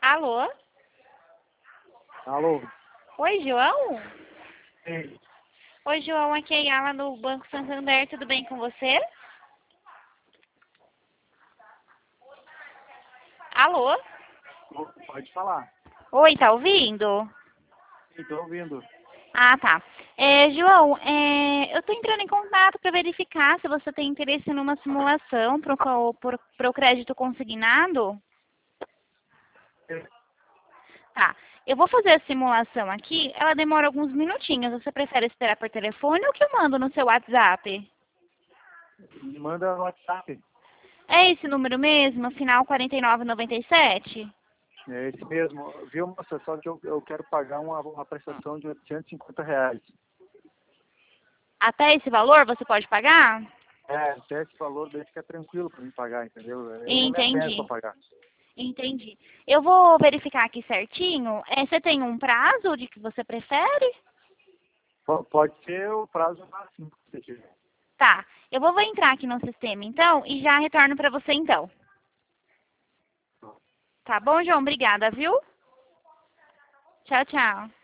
Alô? Alô? Oi, João? Sim. Oi, João, aqui é a Yala do Banco Santander, tudo bem com você? Alô? Pode falar. Oi, tá ouvindo? Sim, tô ouvindo. Ah, tá. João, eu tô entrando em contato para verificar se você tem interesse numa simulação para o crédito consignado. Tá. Eu vou fazer a simulação aqui, ela demora alguns minutinhos. Você prefere esperar por telefone ou que eu mando no seu WhatsApp? Me manda no WhatsApp. É esse número mesmo, final 4997? É esse mesmo. Viu, moça? Só que eu quero pagar uma prestação de R$ 850. Até esse valor você pode pagar? Até esse valor daí fica tranquilo para mim pagar, entendeu? Eu vou me atento para Entendi, pagar. entendi. Eu vou verificar aqui certinho. Você tem um prazo de que você prefere? Pode ser o prazo máximo que você tiver. Tá, eu vou entrar aqui no sistema então e já retorno para você então. Tá bom, João? Obrigada, viu? Tchau, tchau.